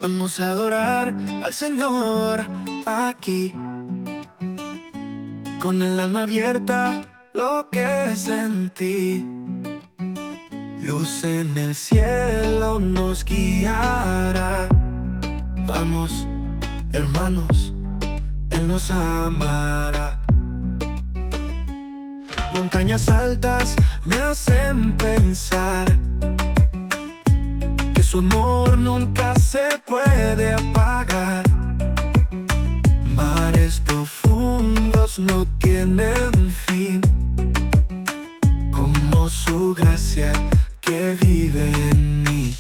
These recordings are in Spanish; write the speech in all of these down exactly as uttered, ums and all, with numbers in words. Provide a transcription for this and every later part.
Vamos a adorar al Señor aquí, con el alma abierta, lo que sentí. Luz en el cielo nos guiará. Vamos, hermanos, Él nos amará. Montañas altas me hacen pensar que su amor nunca se puede apagar. Mares profundos no tienen fin, como su gracia que vive en mí.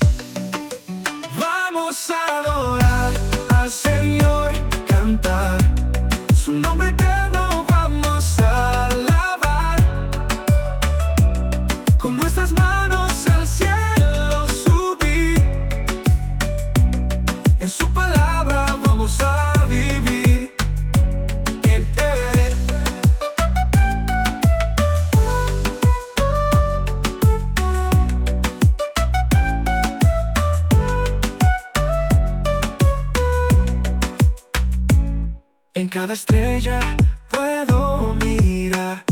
Vamos a adorar al Señor, cantar su nombre eterno, vamos a alabar. Con nuestras manos al cielo subir, en su palabra vamos a vivir. En cada estrella puedo mirar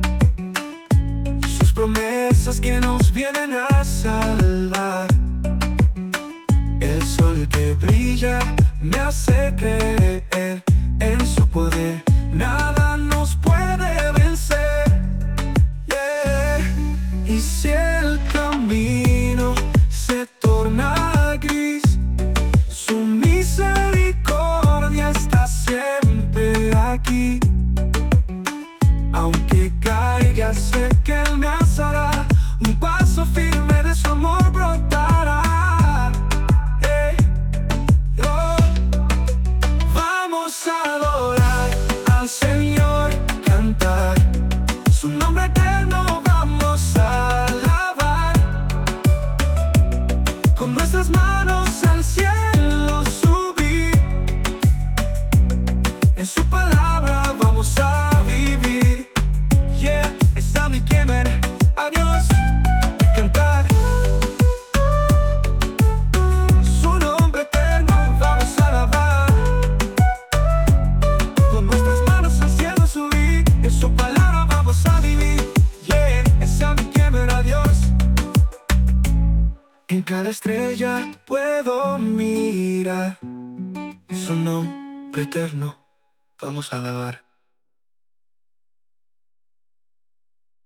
sus promesas que nos vienen a salvar. El sol que brilla me hace creer en su poder. Nada nos puede vencer. Yeah. Y si el camino se torna gris, su misericordia está siempre aquí. Aunque caiga, sé que Él me alzará. Un paso firme de su amor brotará. Hey, oh. Vamos a adorar al Señor, cantar su nombre eterno, vamos a alabar. Con nuestras manos al cielo subir, en su palabra vamos a vivir. Yeah, está mi quemer, adiós, cantar su nombre eterno, vamos a alabar. Con nuestras manos al cielo subir, en su palabra vamos a vivir. Yeah, está mi quemer, adiós. En cada estrella puedo mirar su nombre eterno, vamos a alabar.